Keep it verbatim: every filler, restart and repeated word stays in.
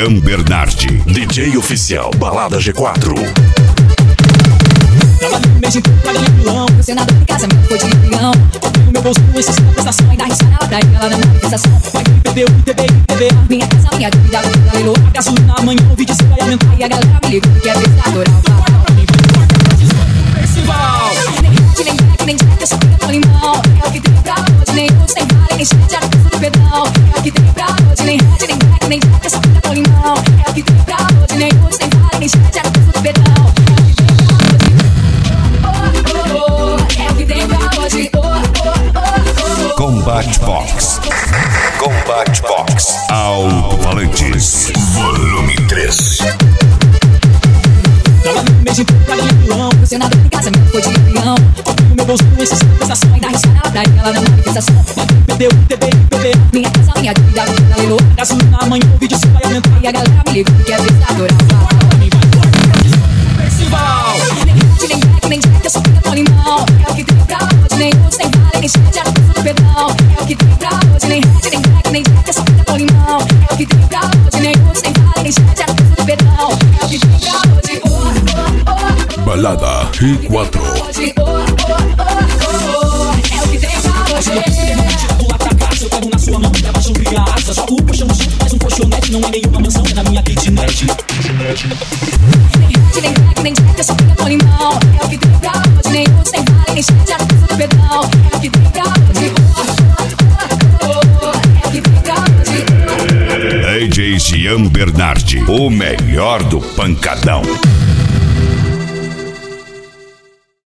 Jean Bernardi, D J oficial Balada G quatro. Trabalhei um mês inteiro pra ganhar milão. Meu senador em casa, meu foi de milhão. No meu bolso, esses prestações. Ainda risca ela daí, ela na manifestação. Vai que perdeu, T V, T V. Minha casa, minha dívida, vida, leilou. A gasolina amanhã, o vídeo se vai aumentar. E a galera me liga, que é verdadeira. Festival. Nem black, nem jack, eu só fico com limão. É o que tem pra hoje, nem hoje, nem vale, nem shit, já não penso no pedão. É o que tem pra hoje, nem red, nem black, nem jack, eu só fico com limão. É o que tem pra hoje, nem hoje, nem vale, nem shit, já não penso no pedão. Combat Box, Combat Box, Alto-Falantes, volume três. Trabalhei um mês inteiro pra ganhar milhão. Meu senador em casa, meu foi de milhão. No meu bolso, esses prestações. Ainda risca ela daí, ela na manifestação. Vai que perdeu, T V, T V. Minha casa, minha dívida, vida, leilou. A gasolina amanhã, o vídeo se vai aumentar. E a galera me liga, que é verdadeira. Festival. Nem black, nem jack, eu só fico com limão. É o que tem pra hoje, nem hoje, nem vale, nem shit, já não penso no pedão. É o que tem pra hoje, nem red, nem black, nem jack, eu só fico com limão. É o que tem pra hoje, nem hoje, nem vale, nem shit, já não penso no pedão. É o que tem pra hoje, oh, oh, oh. Balada G quatro. Hoje, oh, oh, oh, oh. É o que tem pra hoje. Do lá pra cá, eu pego na sua mão, leva a chover a asa. Jogo o puxão junto, faz um colchonete. Não é nenhuma mansão, é na minha kitnet. Nem black, nem jack, eu só fico com limão. É o que tem pra hoje, nem hoje, nem vale, nem shit, já não penso no pedão. É o que tem pra hoje, oh, oh, oh, oh. É o que tem pra hoje. D J Jean Bernardi, o melhor do pancadão.